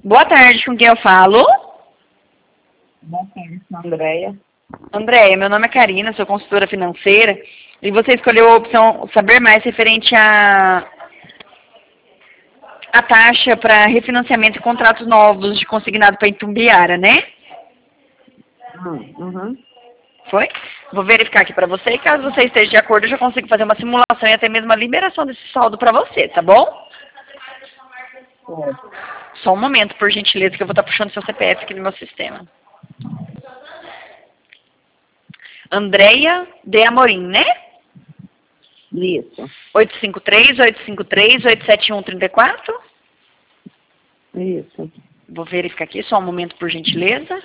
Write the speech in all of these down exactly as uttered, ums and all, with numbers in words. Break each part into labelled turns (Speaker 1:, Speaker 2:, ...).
Speaker 1: Boa tarde, com quem eu falo?
Speaker 2: Boa tarde, Andréia.
Speaker 1: Andréia, meu nome é Karina, sou consultora financeira e você escolheu a opção saber mais referente a, a taxa para refinanciamento e contratos novos de consignado para Itumbiara, né?
Speaker 2: Hum, uhum.
Speaker 1: Foi? Vou verificar aqui para você e caso você esteja de acordo eu já consigo fazer uma simulação e até mesmo a liberação desse saldo para você, tá bom?
Speaker 2: É.
Speaker 1: Só um momento, por gentileza, que eu vou estar puxando seu C P F aqui no meu sistema. Andréia de Amorim, né?
Speaker 2: Isso,
Speaker 1: oito cinco três, oito cinco três, oito sete um, três quatro.
Speaker 2: isso.
Speaker 1: Vou verificar aqui, só um momento, por gentileza.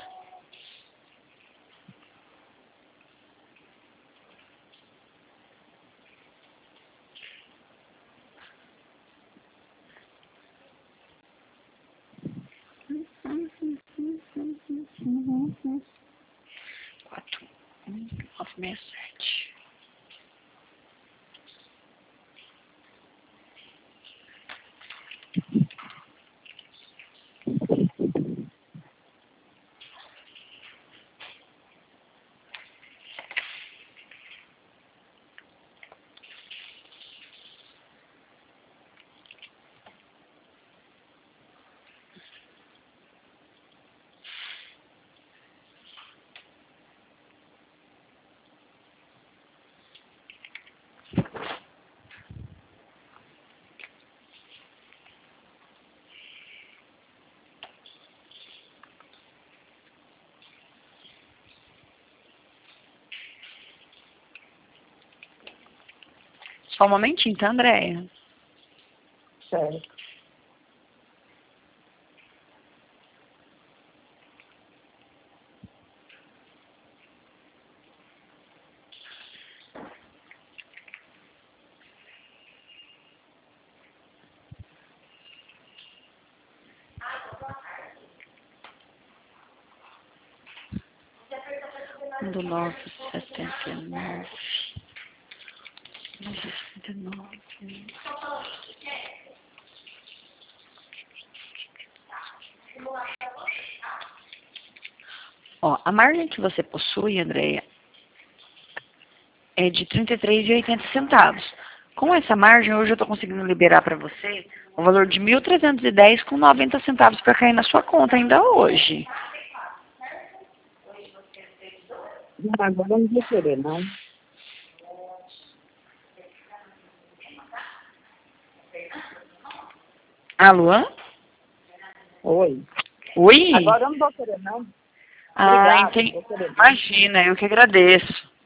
Speaker 1: quatro, um, nove, seis, sete. Só um momentinho, tá, Andréia?
Speaker 2: Certo.
Speaker 1: um do nove, setenta e nove. sessenta e nove. Ó, a margem que você possui, Andréia, é de trinta e três reais e oitenta centavos. Com essa margem, hoje eu estou conseguindo liberar para você o valor de mil trezentos e dez reais com noventa centavos para cair na sua conta ainda hoje.
Speaker 2: Não, agora eu não vou querer, não.
Speaker 1: Alô?
Speaker 2: Oi.
Speaker 1: Oi?
Speaker 2: Agora eu não vou querer, não.
Speaker 1: Ah,
Speaker 2: Obrigada, não
Speaker 1: entendi.
Speaker 2: vou querer, não.
Speaker 1: Imagina, eu que agradeço.